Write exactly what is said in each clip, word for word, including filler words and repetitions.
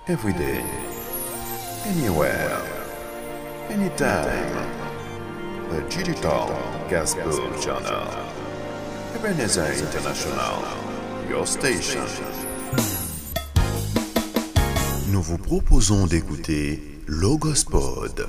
Every day, anywhere, anytime. The Digital Gospel Channel. Ebenezer International, your station. Nous vous proposons d'écouter Logos Pod.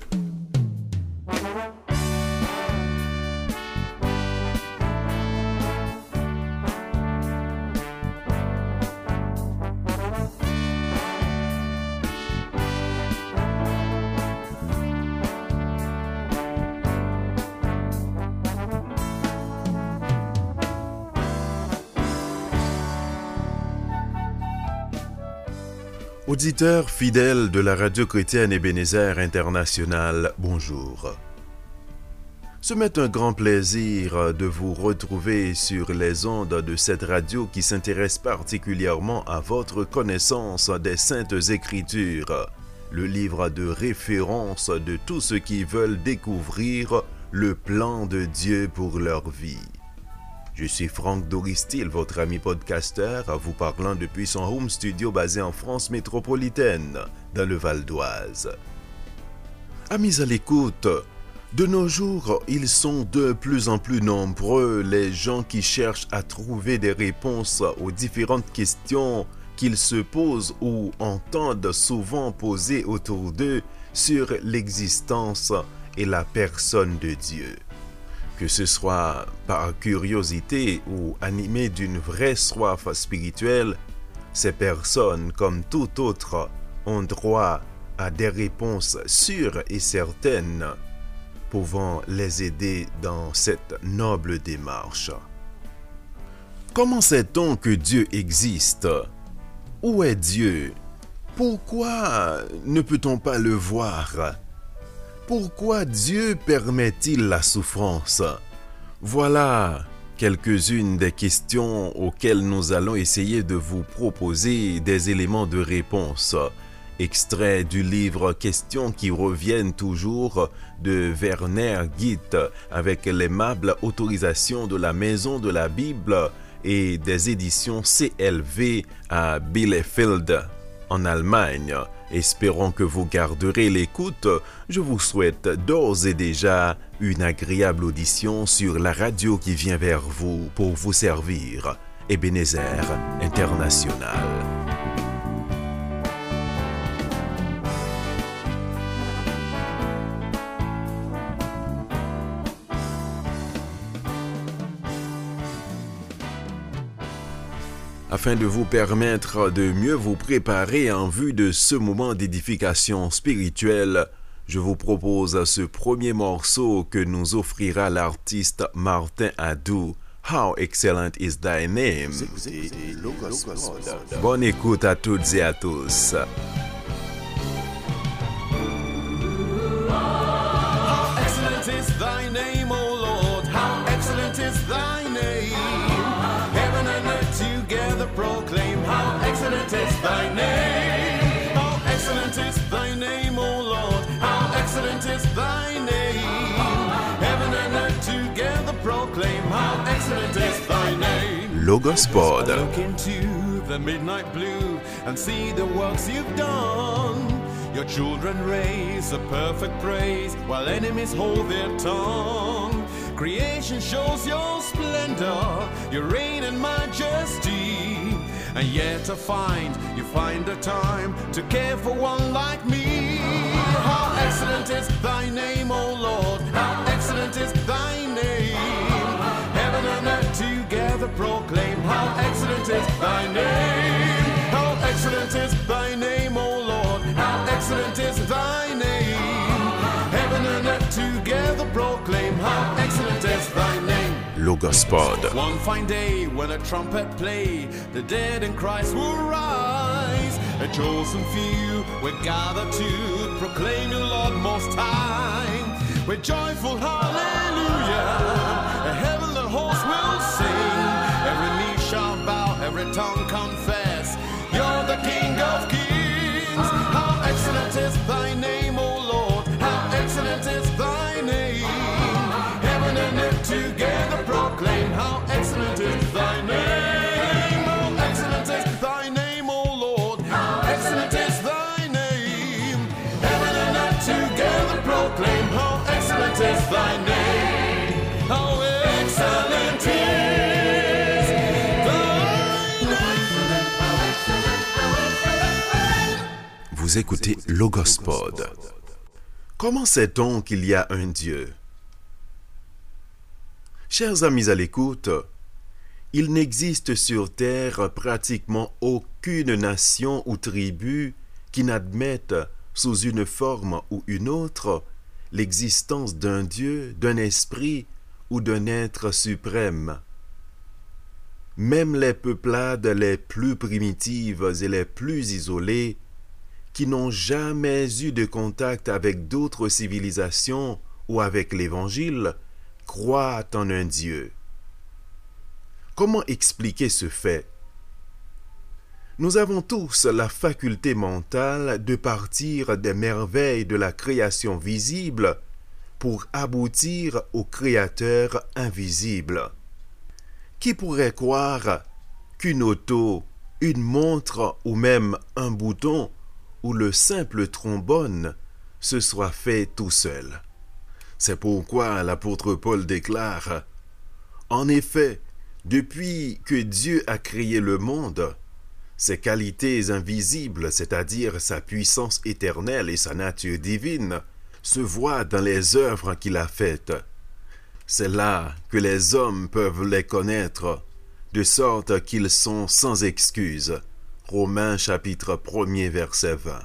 Auditeurs fidèles de la radio chrétienne Ebenezer International, bonjour. Ce m'est un grand plaisir de vous retrouver sur les ondes de cette radio qui s'intéresse particulièrement à votre connaissance des Saintes Écritures, le livre de référence de tous ceux qui veulent découvrir le plan de Dieu pour leur vie. Je suis Franck Doristil, votre ami podcasteur, vous parlant depuis son home studio basé en France métropolitaine, dans le Val d'Oise. Amis à l'écoute, de nos jours, ils sont de plus en plus nombreux les gens qui cherchent à trouver des réponses aux différentes questions qu'ils se posent ou entendent souvent poser autour d'eux sur l'existence et la personne de Dieu. Que ce soit par curiosité ou animé d'une vraie soif spirituelle, ces personnes, comme tout autre, ont droit à des réponses sûres et certaines, pouvant les aider dans cette noble démarche. Comment sait-on que Dieu existe? Où est Dieu? Pourquoi ne peut-on pas le voir? Pourquoi Dieu permet-il la souffrance? Voilà quelques-unes des questions auxquelles nous allons essayer de vous proposer des éléments de réponse. Extrait du livre Questions qui reviennent toujours de Werner Gitt avec l'aimable autorisation de la Maison de la Bible et des éditions C L V à Bielefeld en Allemagne. Espérons que vous garderez l'écoute. Je vous souhaite d'ores et déjà une agréable audition sur la radio qui vient vers vous pour vous servir. Ebenezer International. Afin de vous permettre de mieux vous préparer en vue de ce moment d'édification spirituelle, je vous propose ce premier morceau que nous offrira l'artiste Martin Adou. How excellent is thy name. Bonne écoute à toutes et à tous. How excellent is thy name, O Lord. How excellent is thy name. Heaven and earth together proclaim how excellent is thy name. How excellent is thy name, O Lord. How excellent is thy name. Heaven and earth together proclaim how excellent is thy name. Logos Pod. I look into the midnight blue and see the works you've done. Your children raise a perfect praise while enemies hold their tongue. Creation shows your splendor, your reign and majesty. And yet to find, you find the time to care for one like me. How excellent is thy name, O Lord. How excellent is thy name. Heaven and earth together proclaim how excellent is thy name. How excellent is thy name, O Lord. How excellent is thy name. Heaven and earth together proclaim how excellent is thy name. Logos Pod. One fine day when a trumpet play, the dead in Christ will rise. A chosen few will gather to proclaim you Lord Most High. With joyful hallelujah, a heavenly host will sing. Every knee shall bow, every tongue confess, you're the King of Kings. How excellent is thy name, O Lord. How excellent is thy name. Heaven and earth together proclaim how excellent is thy name. How excellent is thy name, O Lord. How excellent is Vous écoutez Logospod. Comment sait-on qu'il y a un Dieu? Chers amis à l'écoute, il n'existe sur Terre pratiquement aucune nation ou tribu qui n'admette, sous une forme ou une autre, l'existence d'un Dieu, d'un esprit ou d'un être suprême. Même les peuplades les plus primitives et les plus isolées, qui n'ont jamais eu de contact avec d'autres civilisations ou avec l'Évangile, croient en un Dieu. Comment expliquer ce fait? Nous avons tous la faculté mentale de partir des merveilles de la création visible pour aboutir au Créateur invisible. Qui pourrait croire qu'une auto, une montre ou même un bouton ou le simple trombone se soit fait tout seul? C'est pourquoi l'apôtre Paul déclare « En effet, depuis que Dieu a créé le monde, ses qualités invisibles, c'est-à-dire sa puissance éternelle et sa nature divine, se voient dans les œuvres qu'il a faites. C'est là que les hommes peuvent les connaître, de sorte qu'ils sont sans excuse. » Romains chapitre premier verset vingt.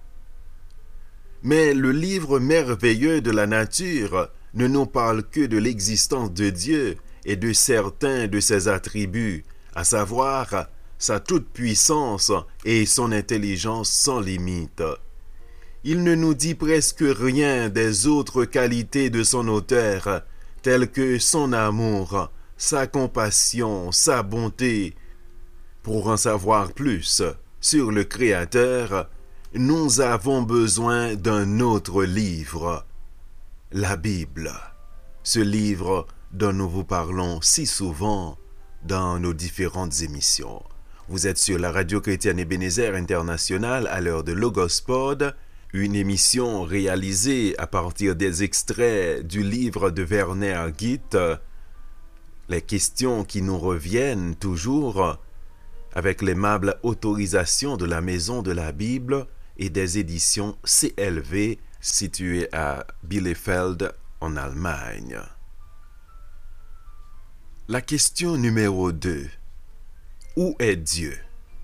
Mais le livre merveilleux de la nature ne nous parle que de l'existence de Dieu et de certains de ses attributs, à savoir sa toute-puissance et son intelligence sans limite. Il ne nous dit presque rien des autres qualités de son auteur, telles que son amour, sa compassion, sa bonté. Pour en savoir plus sur le Créateur, nous avons besoin d'un autre livre, la Bible. Ce livre dont nous vous parlons si souvent dans nos différentes émissions. Vous êtes sur la radio chrétienne Ebenezer International à l'heure de Logospod, une émission réalisée à partir des extraits du livre de Werner Gitt, les questions qui nous reviennent toujours, avec l'aimable autorisation de la Maison de la Bible et des éditions C L V situées à Bielefeld en Allemagne. La question numéro deux. Où est Dieu?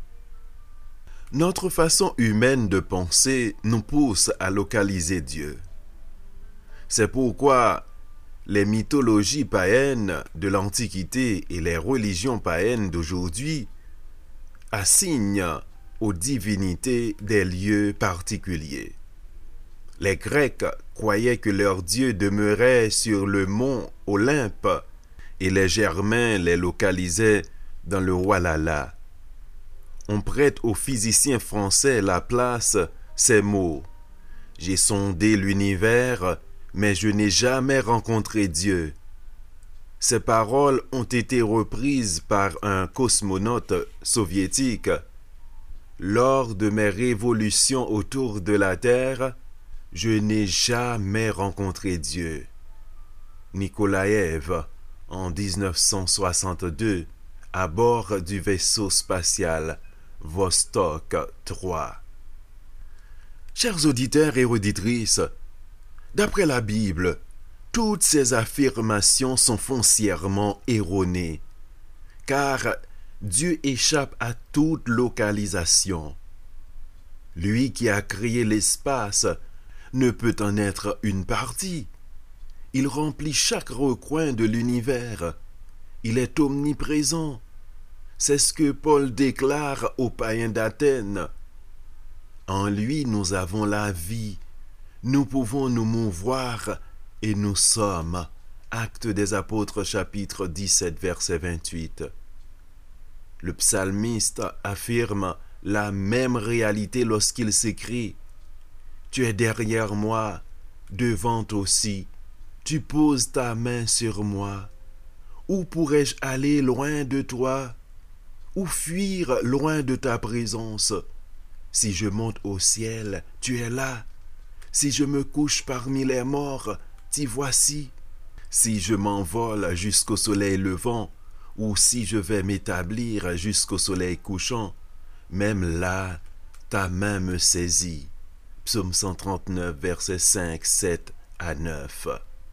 Notre façon humaine de penser nous pousse à localiser Dieu. C'est pourquoi les mythologies païennes de l'Antiquité et les religions païennes d'aujourd'hui assignent aux divinités des lieux particuliers. Les Grecs croyaient que leur Dieu demeurait sur le mont Olympe et les Germains les localisaient dans le Walhalla. On prête au physicien français Laplace ces mots. « J'ai sondé l'univers, mais je n'ai jamais rencontré Dieu. » Ces paroles ont été reprises par un cosmonaute soviétique. « Lors de mes révolutions autour de la Terre, je n'ai jamais rencontré Dieu. » Nikolaïev, en dix-neuf cent soixante-deux, à bord du vaisseau spatial Vostok trois. Chers auditeurs et auditrices, d'après la Bible, toutes ces affirmations sont foncièrement erronées, car Dieu échappe à toute localisation. Lui qui a créé l'espace ne peut en être une partie. Il remplit chaque recoin de l'univers. Il est omniprésent. C'est ce que Paul déclare aux païens d'Athènes. En lui, nous avons la vie. Nous pouvons nous mouvoir et nous sommes. Actes des Apôtres, chapitre dix-sept, verset vingt-huit. Le psalmiste affirme la même réalité lorsqu'il s'écrie « Tu es derrière moi, devant aussi, tu poses ta main sur moi. Où pourrais-je aller loin de toi? Ou fuir loin de ta présence? Si je monte au ciel, tu es là. Si je me couche parmi les morts, t'y voici. Si je m'envole jusqu'au soleil levant, ou si je vais m'établir jusqu'au soleil couchant, même là, ta main me saisit. Psaume cent trente-neuf, versets cinq, sept à neuf.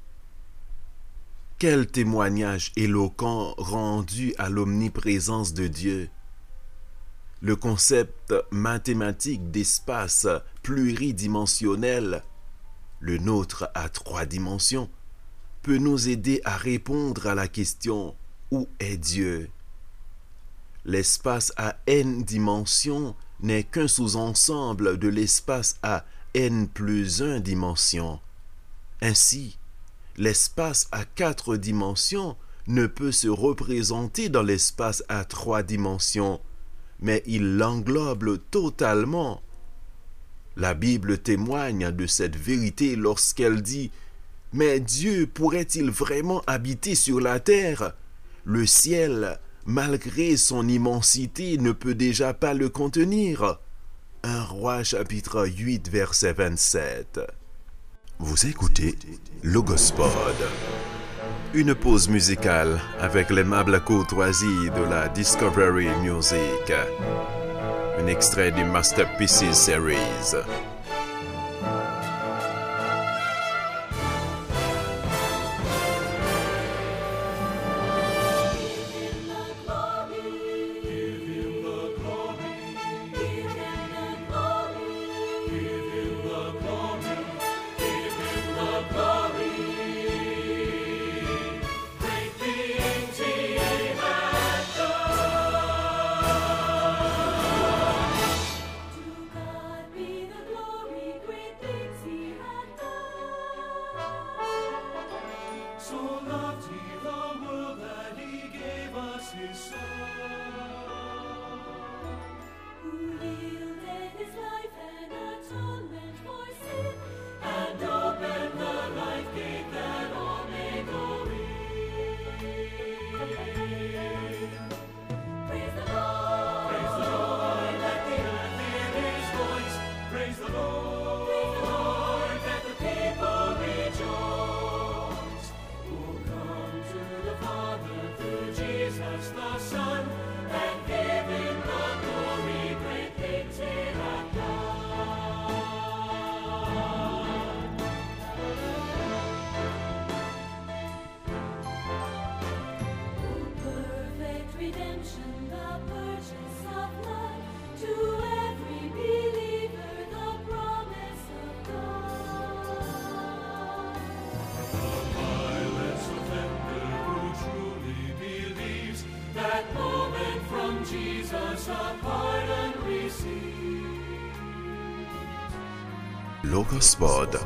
Quel témoignage éloquent rendu à l'omniprésence de Dieu. Le concept mathématique d'espace pluridimensionnel, le nôtre à trois dimensions, peut nous aider à répondre à la question « Où est Dieu ?» L'espace à n dimensions n'est qu'un sous-ensemble de l'espace à n plus un dimensions. Ainsi, l'espace à quatre dimensions ne peut se représenter dans l'espace à trois dimensions, mais il l'englobe totalement. La Bible témoigne de cette vérité lorsqu'elle dit « Mais Dieu pourrait-il vraiment habiter sur la terre? Le ciel, malgré son immensité, ne peut déjà pas le contenir. » un Roi chapitre huit, verset vingt-sept. Vous écoutez Logospod. Une pause musicale avec l'aimable courtoisie de la Discovery Music. Un extrait du Masterpieces Series. Logospod.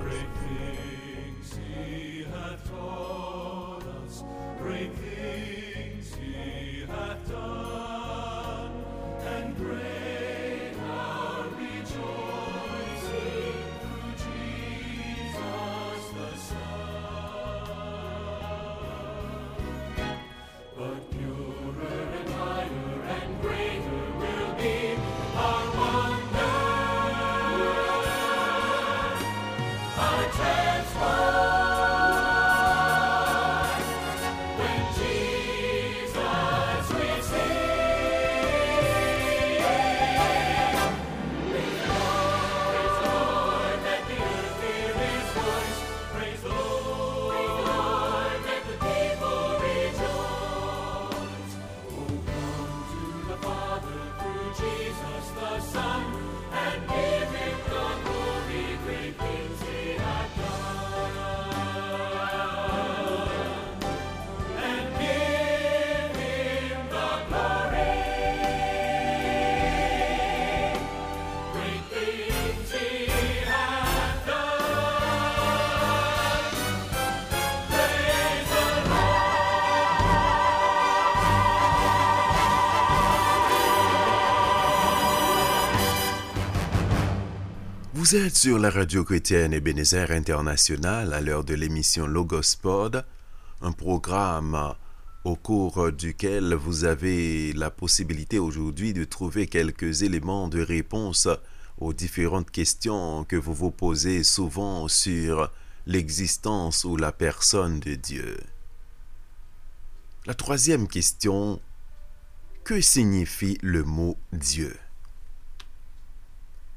Vous êtes sur la radio chrétienne Ebenezer International à l'heure de l'émission Logospod, un programme au cours duquel vous avez la possibilité aujourd'hui de trouver quelques éléments de réponse aux différentes questions que vous vous posez souvent sur l'existence ou la personne de Dieu. La troisième question, que signifie le mot Dieu?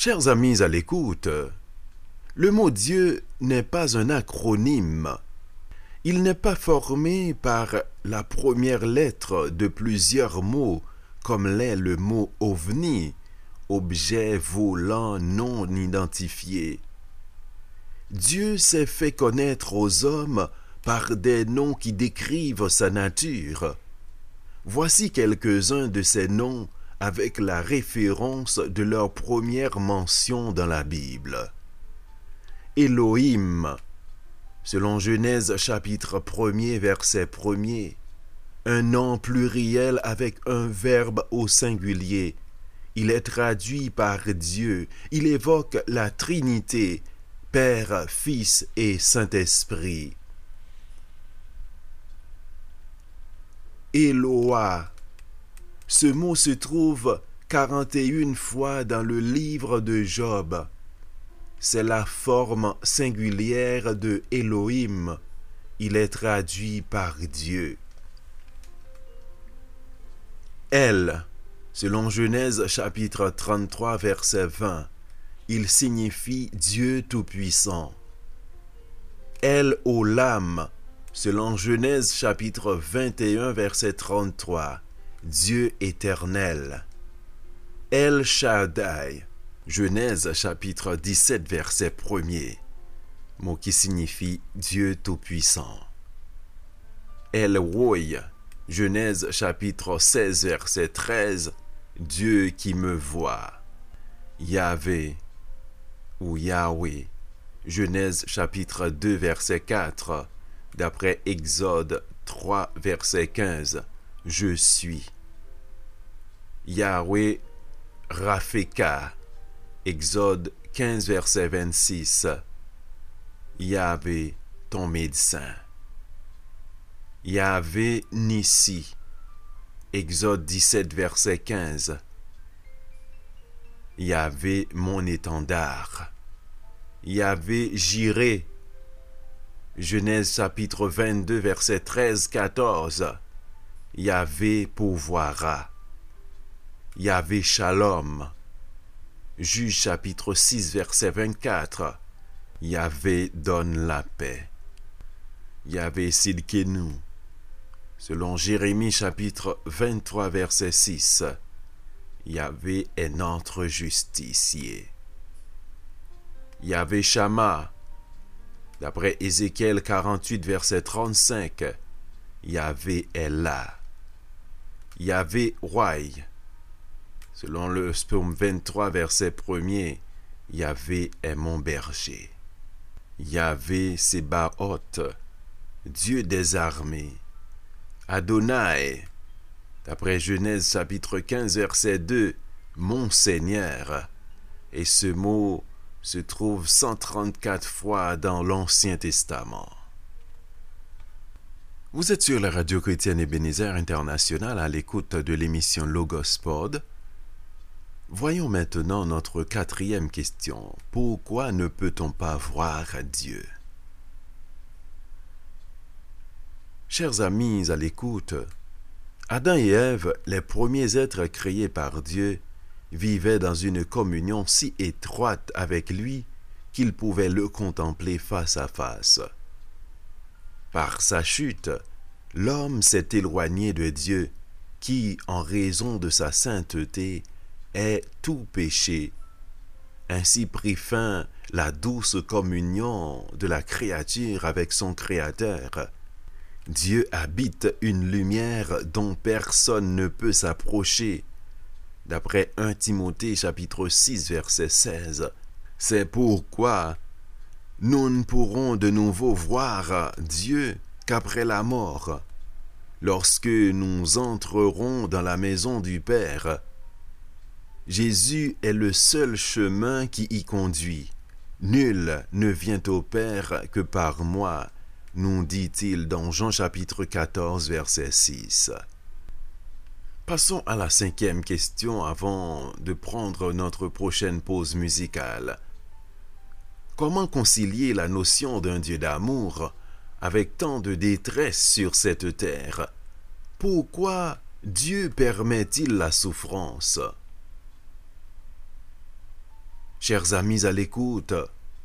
Chers amis à l'écoute, le mot Dieu n'est pas un acronyme. Il n'est pas formé par la première lettre de plusieurs mots, comme l'est le mot ovni, objet volant non identifié. Dieu s'est fait connaître aux hommes par des noms qui décrivent sa nature. Voici quelques-uns de ces noms avec la référence de leur première mention dans la Bible. Elohim, selon Genèse chapitre premier, verset premier, un nom pluriel avec un verbe au singulier. Il est traduit par Dieu. Il évoque la Trinité, Père, Fils et Saint-Esprit. Eloah. Ce mot se trouve quarante et une fois dans le livre de Job. C'est la forme singulière de Elohim. Il est traduit par Dieu. El, selon Genèse chapitre trente-trois, verset vingt, il signifie Dieu Tout-Puissant. El Olam, selon Genèse chapitre vingt et un, verset trente-trois, Dieu éternel. El Shaddai, Genèse chapitre dix-sept, verset premier, mot qui signifie Dieu Tout-Puissant. El Roi, Genèse chapitre seize, verset treize, Dieu qui me voit. Yahvé ou Yahweh, Genèse chapitre deux, verset quatre, d'après Exode trois, verset quinze, je suis. Yahweh Rafeka, Exode quinze, verset vingt-six, Yahvé, ton médecin. Yahvé Nissi, Exode dix-sept, verset quinze, Yahvé mon étendard. Yahvé Jiré, Genèse chapitre vingt-deux, verset treize, quatorze, Yahvé pourvoira. Yahvé Shalom, Juge chapitre six, verset vingt-quatre, Yahvé donne la paix. Yahvé Sidkenu, selon Jérémie chapitre vingt-trois, verset six, Yahvé est notre justicier. Yahvé Shama, d'après Ézéchiel quarante-huit, verset trente-cinq, Yahvé est là. Yahvé Roi, selon le psaume vingt-trois, verset premier, Yahvé est mon berger. Yahvé Sébaoth, Dieu des armées. Adonai, d'après Genèse chapitre quinze, verset deux, mon Seigneur. Et ce mot se trouve cent trente-quatre fois dans l'Ancien Testament. Vous êtes sur la radio chrétienne Ebenezer International à l'écoute de l'émission Logos Pod. Voyons maintenant notre quatrième question. Pourquoi ne peut-on pas voir Dieu? Chers amis à l'écoute, Adam et Ève, les premiers êtres créés par Dieu, vivaient dans une communion si étroite avec lui qu'ils pouvaient le contempler face à face. Par sa chute, l'homme s'est éloigné de Dieu, qui, en raison de sa sainteté, est tout péché. Ainsi prit fin la douce communion de la créature avec son Créateur. Dieu habite une lumière dont personne ne peut s'approcher. D'après premier Timothée chapitre six, verset seize, c'est pourquoi nous ne pourrons de nouveau voir Dieu qu'après la mort, lorsque nous entrerons dans la maison du Père. Jésus est le seul chemin qui y conduit. Nul ne vient au Père que par moi, nous dit-il dans Jean chapitre quatorze, verset six. Passons à la cinquième question avant de prendre notre prochaine pause musicale. Comment concilier la notion d'un Dieu d'amour avec tant de détresse sur cette terre? Pourquoi Dieu permet-il la souffrance? Chers amis à l'écoute,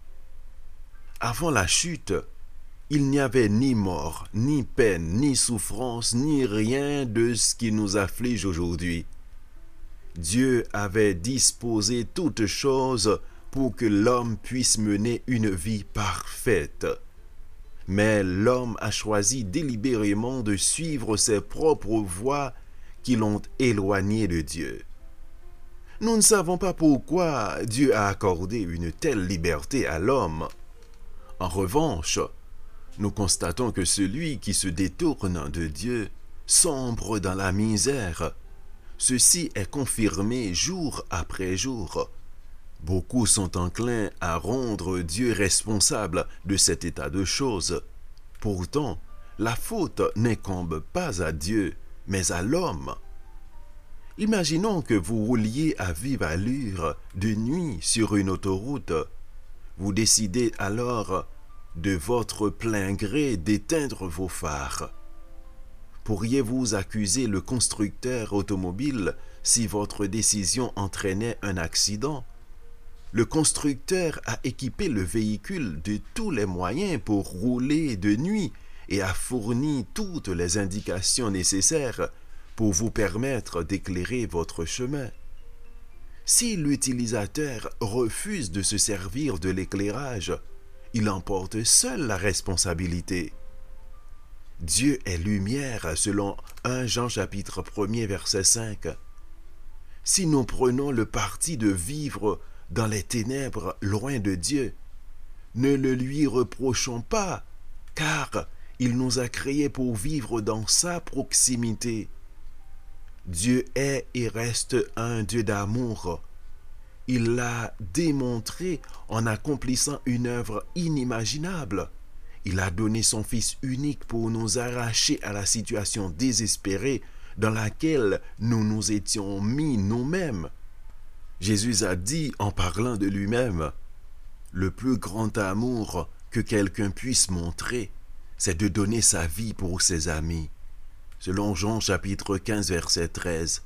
avant la chute, il n'y avait ni mort, ni peine, ni souffrance, ni rien de ce qui nous afflige aujourd'hui. Dieu avait disposé toutes choses pour que l'homme puisse mener une vie parfaite. Mais l'homme a choisi délibérément de suivre ses propres voies qui l'ont éloigné de Dieu. Nous ne savons pas pourquoi Dieu a accordé une telle liberté à l'homme. En revanche, nous constatons que celui qui se détourne de Dieu sombre dans la misère. Ceci est confirmé jour après jour. Beaucoup sont enclins à rendre Dieu responsable de cet état de choses. Pourtant, la faute n'incombe pas à Dieu, mais à l'homme. Imaginons que vous rouliez à vive allure de nuit sur une autoroute. Vous décidez alors de votre plein gré d'éteindre vos phares. Pourriez-vous accuser le constructeur automobile si votre décision entraînait un accident? Le constructeur a équipé le véhicule de tous les moyens pour rouler de nuit et a fourni toutes les indications nécessaires pour vous permettre d'éclairer votre chemin. Si l'utilisateur refuse de se servir de l'éclairage, il en porte seul la responsabilité. Dieu est lumière selon premier Jean chapitre un verset cinq. Si nous prenons le parti de vivre dans les ténèbres loin de Dieu, ne le lui reprochons pas, car il nous a créés pour vivre dans sa proximité. Dieu est et reste un Dieu d'amour. Il l'a démontré en accomplissant une œuvre inimaginable. Il a donné son Fils unique pour nous arracher à la situation désespérée dans laquelle nous nous étions mis nous-mêmes. Jésus a dit en parlant de lui-même, « Le plus grand amour que quelqu'un puisse montrer, c'est de donner sa vie pour ses amis. » Selon Jean chapitre quinze verset treize.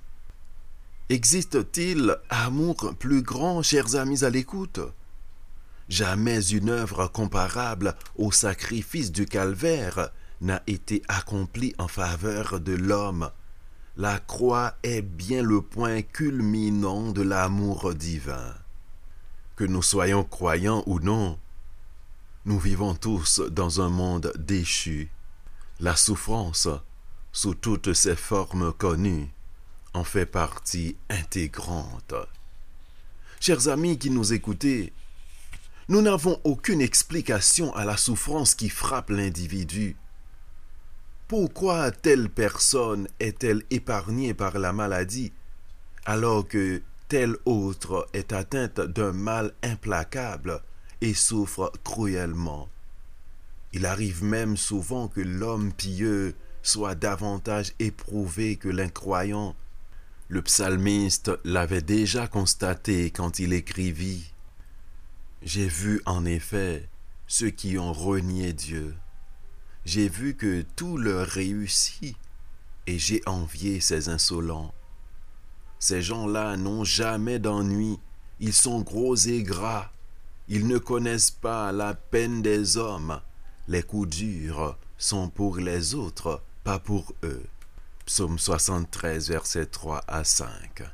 Existe-t-il amour plus grand, chers amis à l'écoute? Jamais une œuvre comparable au sacrifice du calvaire n'a été accomplie en faveur de l'homme. La croix est bien le point culminant de l'amour divin. Que nous soyons croyants ou non, nous vivons tous dans un monde déchu. La souffrance, sous toutes ses formes connues, en fait partie intégrante. Chers amis qui nous écoutez, nous n'avons aucune explication à la souffrance qui frappe l'individu. Pourquoi telle personne est-elle épargnée par la maladie, alors que telle autre est atteinte d'un mal implacable et souffre cruellement? Il arrive même souvent que l'homme pieux soit davantage éprouvé que l'incroyant. Le psalmiste l'avait déjà constaté quand il écrivit « J'ai vu en effet ceux qui ont renié Dieu. J'ai vu que tout leur réussit et j'ai envié ces insolents. Ces gens-là n'ont jamais d'ennui, ils sont gros et gras, ils ne connaissent pas la peine des hommes, les coups durs sont pour les autres, pas pour eux. » Psaume soixante-treize, versets trois à cinq.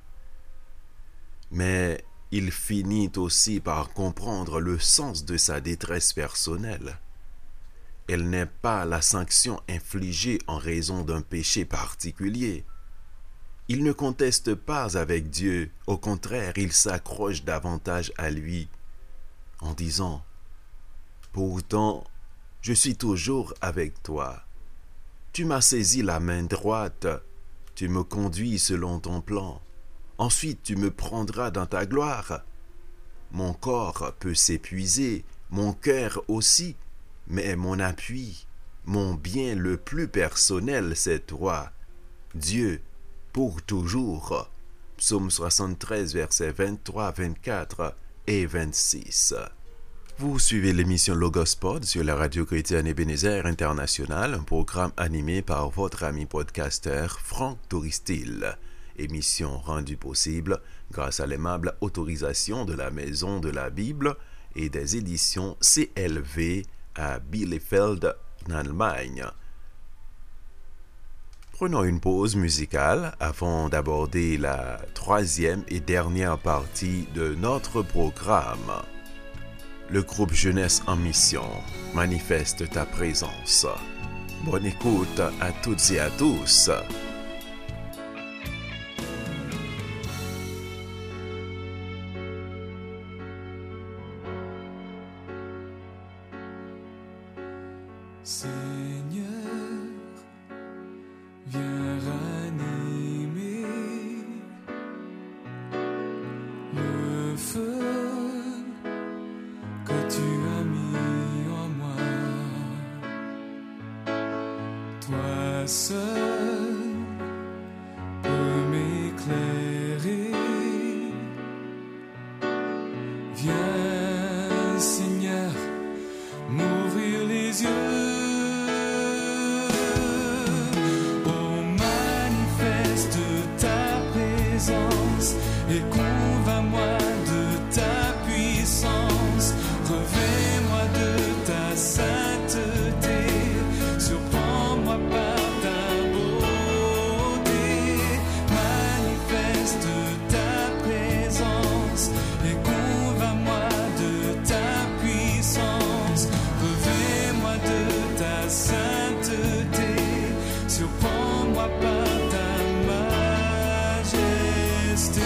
Mais il finit aussi par comprendre le sens de sa détresse personnelle. Elle n'est pas la sanction infligée en raison d'un péché particulier. Il ne conteste pas avec Dieu, au contraire, il s'accroche davantage à lui, en disant « Pourtant, je suis toujours avec toi. Tu m'as saisi la main droite, tu me conduis selon ton plan. Ensuite, tu me prendras dans ta gloire. Mon corps peut s'épuiser, mon cœur aussi, mais mon appui, mon bien le plus personnel, c'est toi, Dieu, pour toujours. » Psaume soixante-treize, versets vingt-trois, vingt-quatre et vingt-six. Vous suivez l'émission Logos Pod sur la radio chrétienne Ebenezer International, un programme animé par votre ami podcasteur Franck Touristil. émission rendue possible grâce à l'aimable autorisation de la Maison de la Bible et des éditions C L V à Bielefeld, en Allemagne. Prenons une pause musicale avant d'aborder la troisième et dernière partie de notre programme. Le groupe Jeunesse en Mission manifeste ta présence. Bonne écoute à toutes et à tous. Seigneur, viens ranimer le feu que tu as mis en moi. Toi seul peux m'éclairer. Viens, Seigneur, m'ouvrir les yeux. Et convainc-moi de ta puissance, revêt-moi de ta sainteté, surprends-moi par ta beauté, manifeste ta présence et convainc-moi de ta puissance, revêt-moi de ta sainteté, surprends-moi par ta majesté.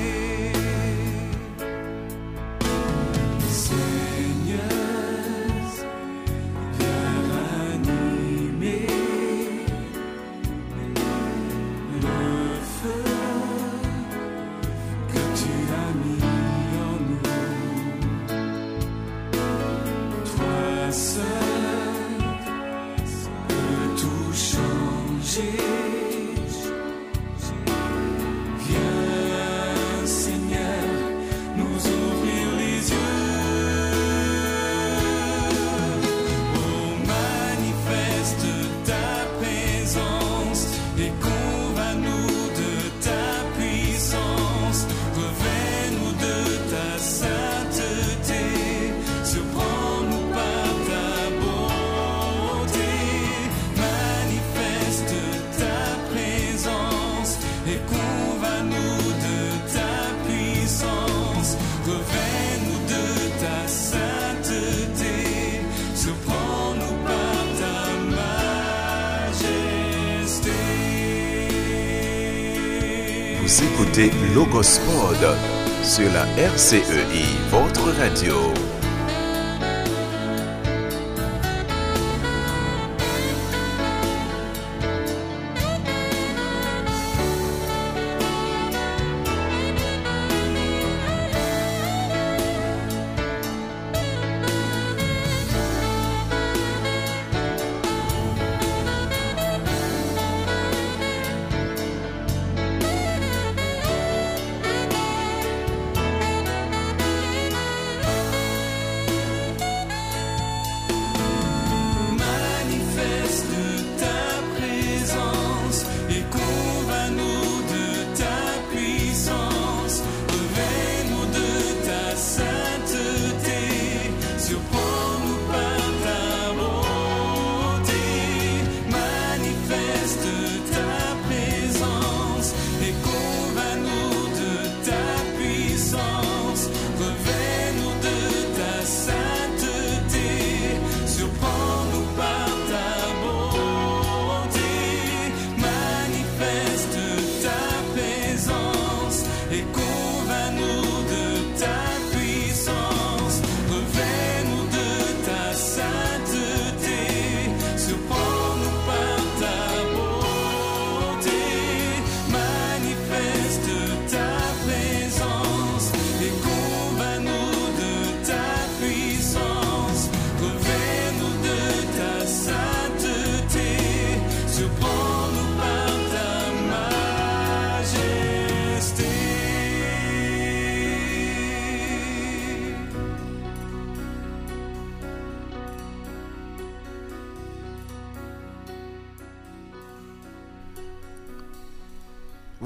Vous écoutez Logospod sur la R C E I, votre radio.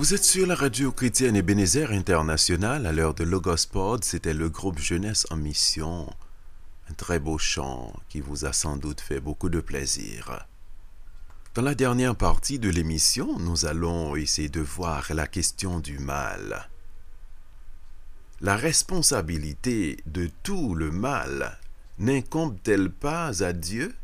Vous êtes sur la radio chrétienne Ebenezer International à l'heure de Logos Pod. C'était le groupe Jeunesse en Mission. Un très beau chant qui vous a sans doute fait beaucoup de plaisir. Dans la dernière partie de l'émission, nous allons essayer de voir la question du mal. La responsabilité de tout le mal n'incombe-t-elle pas à Dieu?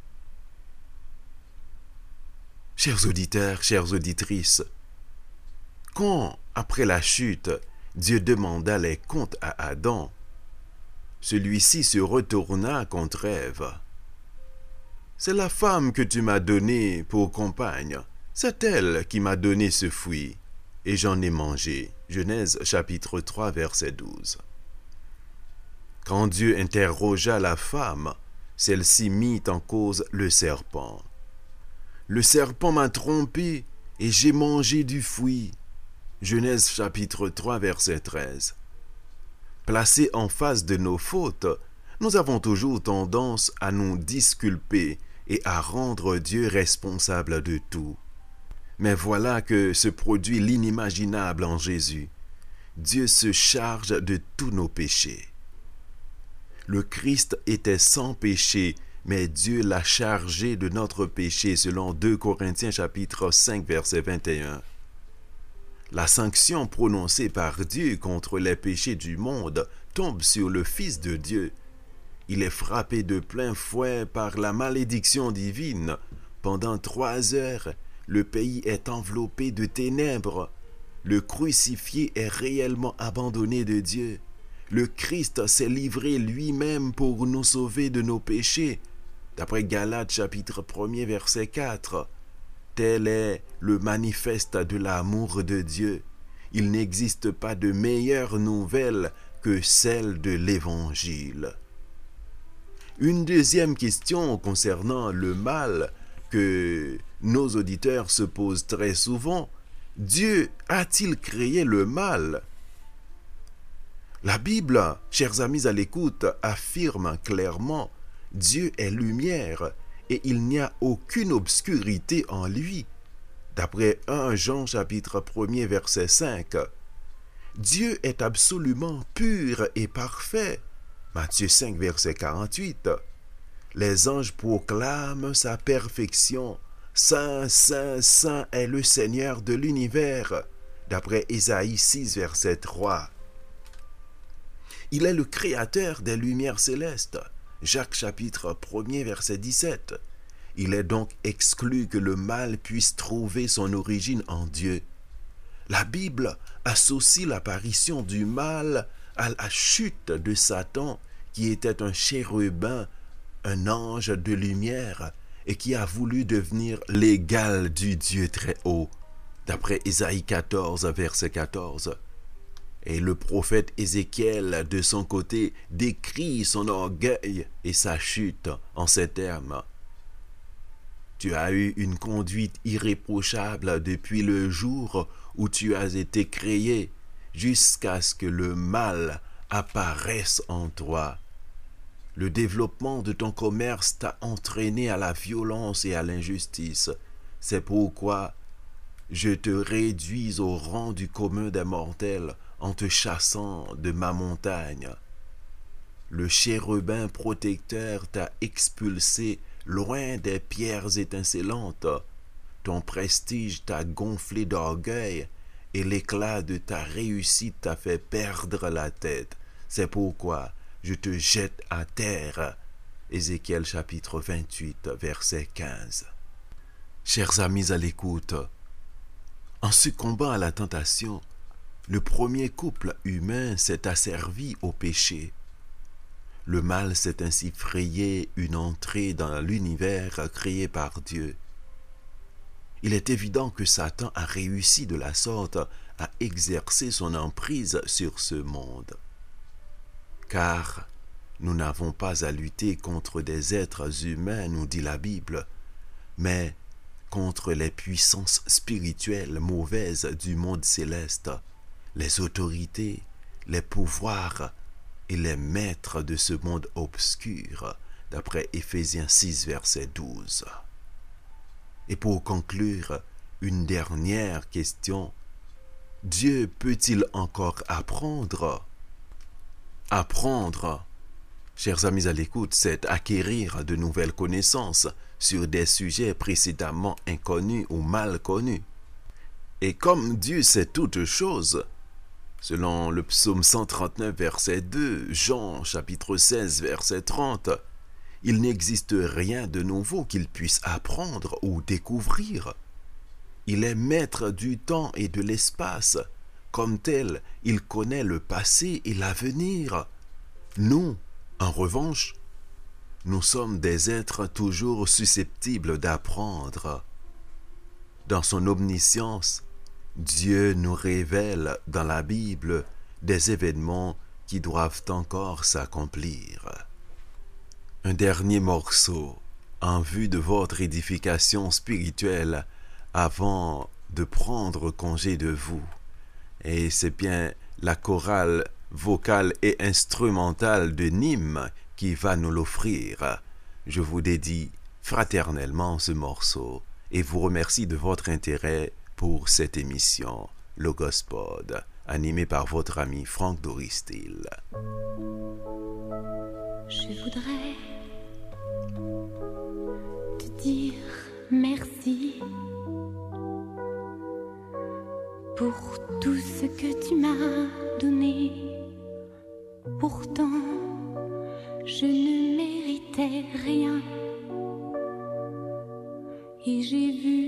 Chers auditeurs, chères auditrices, quand, après la chute, Dieu demanda les comptes à Adam, celui-ci se retourna contre Ève. « C'est la femme que tu m'as donnée pour compagne, c'est elle qui m'a donné ce fruit, et j'en ai mangé. » Genèse chapitre trois, verset douze. Quand Dieu interrogea la femme, celle-ci mit en cause le serpent. « Le serpent m'a trompé, et j'ai mangé du fruit. » Genèse chapitre trois, verset treize. Placés en face de nos fautes, nous avons toujours tendance à nous disculper et à rendre Dieu responsable de tout. Mais voilà que se produit l'inimaginable en Jésus. Dieu se charge de tous nos péchés. Le Christ était sans péché, mais Dieu l'a chargé de notre péché selon deux Corinthiens chapitre cinq, verset vingt et un. La sanction prononcée par Dieu contre les péchés du monde tombe sur le Fils de Dieu. Il est frappé de plein fouet par la malédiction divine. Pendant trois heures, le pays est enveloppé de ténèbres. Le crucifié est réellement abandonné de Dieu. Le Christ s'est livré lui-même pour nous sauver de nos péchés. D'après Galates chapitre un, verset quatre. Tel est le manifeste de l'amour de Dieu. Il n'existe pas de meilleure nouvelle que celle de l'Évangile. Une deuxième question concernant le mal que nos auditeurs se posent très souvent. Dieu a-t-il créé le mal? La Bible, chers amis à l'écoute, affirme clairement « Dieu est lumière » et il n'y a aucune obscurité en lui. D'après premier Jean chapitre un, verset cinq. Dieu est absolument pur et parfait. Matthieu cinq, verset quarante-huit. Les anges proclament sa perfection. Saint, Saint, Saint est le Seigneur de l'univers. D'après Ésaïe six, verset trois. Il est le créateur des lumières célestes. Jacques chapitre un, verset dix-sept. Il est donc exclu que le mal puisse trouver son origine en Dieu. La Bible associe l'apparition du mal à la chute de Satan, qui était un chérubin, un ange de lumière, et qui a voulu devenir l'égal du Dieu très haut, d'après Ésaïe quatorze, verset quatorze. Et le prophète Ézéchiel, de son côté, décrit son orgueil et sa chute en ces termes. Tu as eu une conduite irréprochable depuis le jour où tu as été créé, jusqu'à ce que le mal apparaisse en toi. Le développement de ton commerce t'a entraîné à la violence et à l'injustice. C'est pourquoi je te réduis au rang du commun des mortels en te chassant de ma montagne. Le chérubin protecteur t'a expulsé loin des pierres étincelantes. Ton prestige t'a gonflé d'orgueil et l'éclat de ta réussite t'a fait perdre la tête. C'est pourquoi je te jette à terre. Ézéchiel chapitre vingt-huit, verset quinze. Chers amis à l'écoute, en succombant à la tentation, le premier couple humain s'est asservi au péché. Le mal s'est ainsi frayé une entrée dans l'univers créé par Dieu. Il est évident que Satan a réussi de la sorte à exercer son emprise sur ce monde. Car nous n'avons pas à lutter contre des êtres humains, nous dit la Bible, mais contre les puissances spirituelles mauvaises du monde céleste, les autorités, les pouvoirs et les maîtres de ce monde obscur, d'après Éphésiens six, verset douze. Et pour conclure, une dernière question. Dieu peut-il encore apprendre? Apprendre, chers amis à l'écoute, c'est acquérir de nouvelles connaissances sur des sujets précédemment inconnus ou mal connus. Et comme Dieu sait toutes choses, selon le psaume cent trente-neuf, verset deux, Jean chapitre seize, verset trente, il n'existe rien de nouveau qu'il puisse apprendre ou découvrir. Il est maître du temps et de l'espace. Comme tel, il connaît le passé et l'avenir. Nous, en revanche, nous sommes des êtres toujours susceptibles d'apprendre. Dans son omniscience, Dieu nous révèle dans la Bible des événements qui doivent encore s'accomplir. Un dernier morceau en vue de votre édification spirituelle avant de prendre congé de vous. Et c'est bien la chorale vocale et instrumentale de Nîmes qui va nous l'offrir. Je vous dédie fraternellement ce morceau et vous remercie de votre intérêt pour cette émission Logospod, animée par votre ami Franck Doristil. Je voudrais te dire merci pour tout ce que tu m'as donné. Pourtant, je ne méritais rien. Et j'ai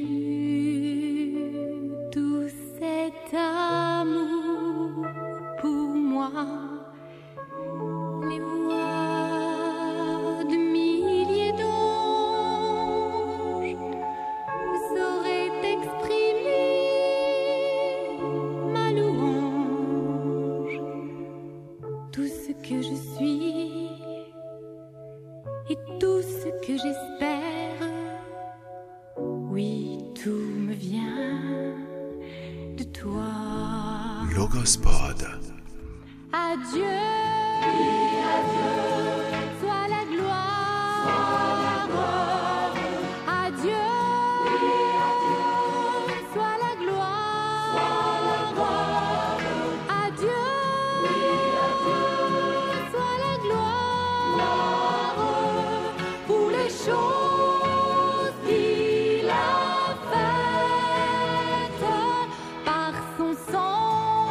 vu tout cet amour pour moi. Les voix de milliers d'anges sauraient exprimer ma louange. Tout ce que je suis et tout ce que j'espère, oui, tout me vient de toi. Logospod. Adieu. Sois la gloire, adieu, sois la gloire, adieu, sois la gloire, pour les choses qu'il a faites par son sang,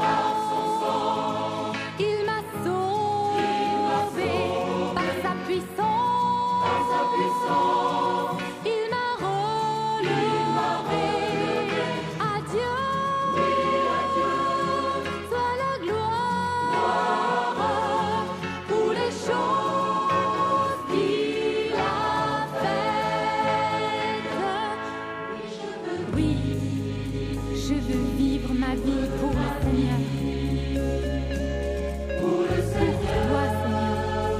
il m'a sauvé. Par sa puissance, il m'a relevé. Adieu, sois la gloire pour les choses qu'il a faites. Oui, je veux vivre ma vie pour le Seigneur. Pour le Seigneur, Seigneur.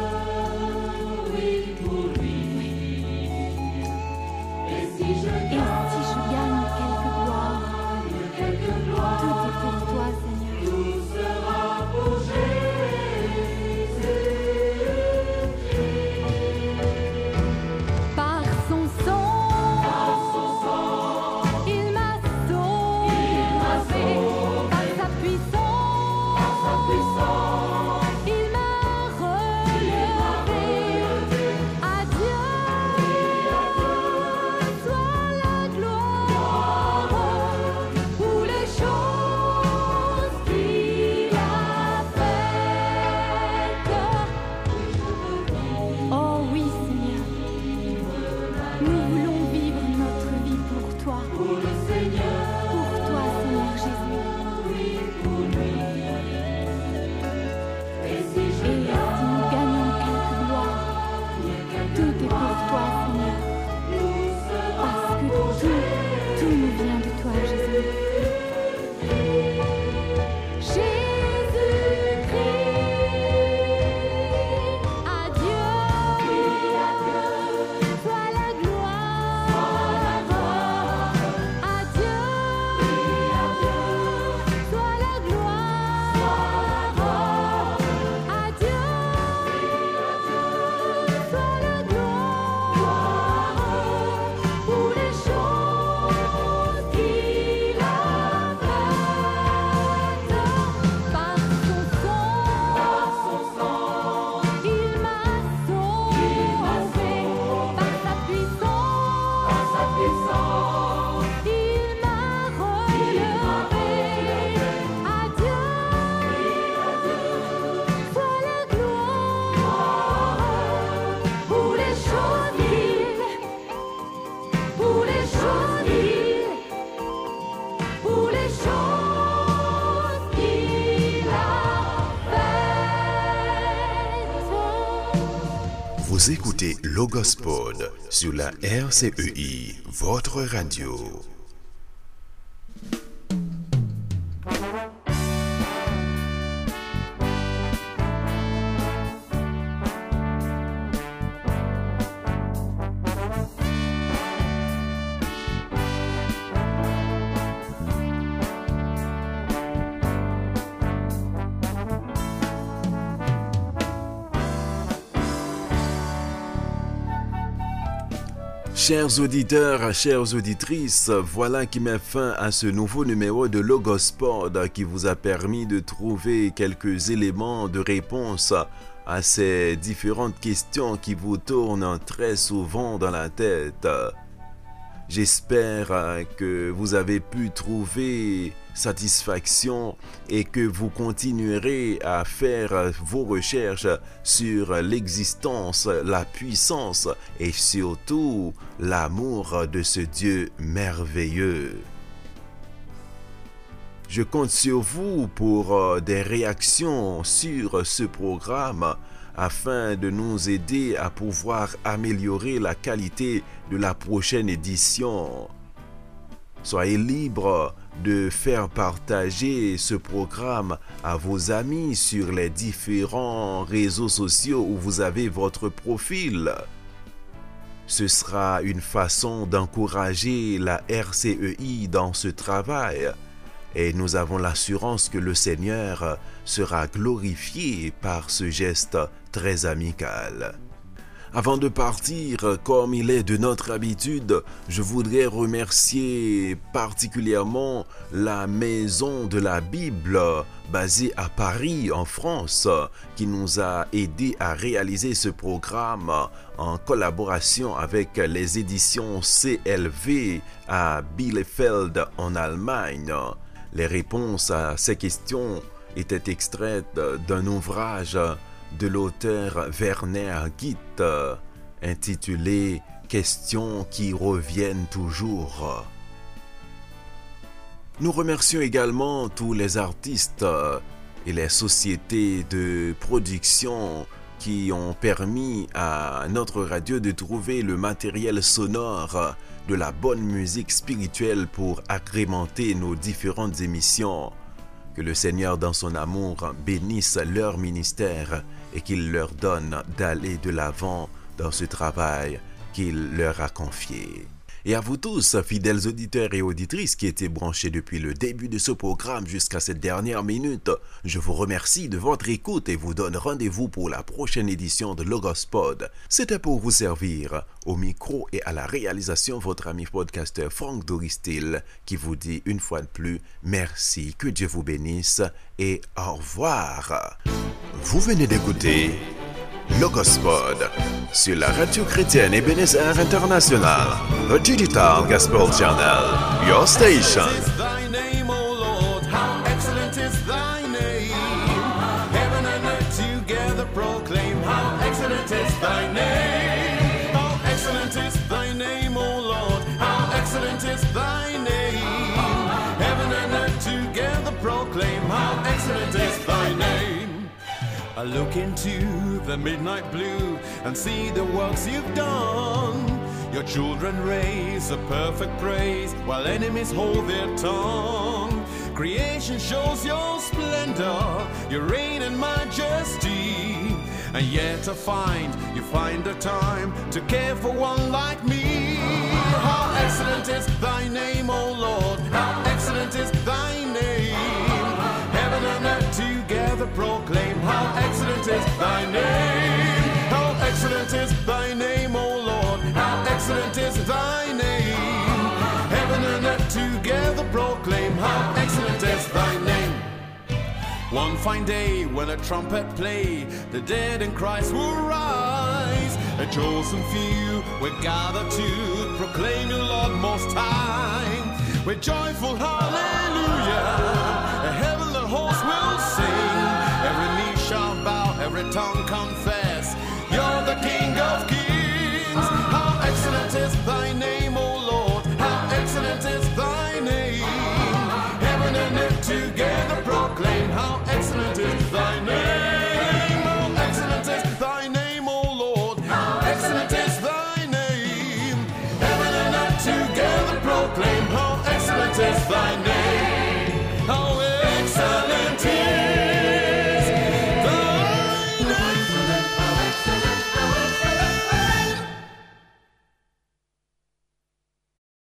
Et si je gagne quelque gloire, tout est pour toi, Seigneur. Tout sera pour Jésus. Par son sang, il m'a sauvé. Par sa puissance, il m'a relevé. Adieu. Sois la gloire pour les choses qu'il a faites. Oh oui, Seigneur, nous voulons vivre notre vie pour toi. Pour le Seigneur, pour toi, Seigneur Jésus. Oui, pour lui. Vous écoutez Logospod sur la R C E I, votre radio. Chers auditeurs, chères auditrices, voilà qui met fin à ce nouveau numéro de Logospod qui vous a permis de trouver quelques éléments de réponse à ces différentes questions qui vous tournent très souvent dans la tête. J'espère que vous avez pu trouver satisfaction et que vous continuerez à faire vos recherches sur l'existence, la puissance et surtout l'amour de ce Dieu merveilleux. Je compte sur vous pour des réactions sur ce programme afin de nous aider à pouvoir améliorer la qualité de la prochaine édition. Soyez libres de faire partager ce programme à vos amis sur les différents réseaux sociaux où vous avez votre profil. Ce sera une façon d'encourager la R C E I dans ce travail. Et nous avons l'assurance que le Seigneur sera glorifié par ce geste très amical. Avant de partir, comme il est de notre habitude, je voudrais remercier particulièrement la Maison de la Bible basée à Paris, en France, qui nous a aidés à réaliser ce programme en collaboration avec les éditions C L V à Bielefeld en Allemagne. Les réponses à ces questions étaient extraites d'un ouvrage de l'auteur Werner Gitt intitulé « Questions qui reviennent toujours ». Nous remercions également tous les artistes et les sociétés de production qui ont permis à notre radio de trouver le matériel sonore de la bonne musique spirituelle pour agrémenter nos différentes émissions. Que le Seigneur dans son amour bénisse leur ministère et qu'il leur donne d'aller de l'avant dans ce travail qu'il leur a confié. Et à vous tous, fidèles auditeurs et auditrices qui étaient branchés depuis le début de ce programme jusqu'à cette dernière minute, je vous remercie de votre écoute et vous donne rendez-vous pour la prochaine édition de Logospod. C'était pour vous servir au micro et à la réalisation votre ami podcasteur Franck Doristil qui vous dit une fois de plus merci, que Dieu vous bénisse et au revoir. Vous venez d'écouter Logospod sur la radio chrétienne Ebenezer International, the digital gospel channel, your station. Thy name, O Lord, how excellent is thy name. Heaven and earth together proclaim how excellent is thy name. How excellent is thy name, O Lord, how excellent is thy name. Heaven and earth together proclaim how excellent is thy name. I look into the midnight blue and see the works you've done. Your children raise a perfect praise while enemies hold their tongue. Creation shows your splendor, your reign and majesty. And yet I find you find the time to care for one like me. How excellent is thy name, O Lord, how excellent is thy name. Heaven and earth together proclaim how excellent is thy name. How excellent is thy name, O Lord, how excellent is thy name. Heaven and earth together proclaim how excellent is thy name. One fine day when a trumpet play, the dead in Christ will rise. A chosen few will gather to proclaim your Lord most high. With joyful hallelujah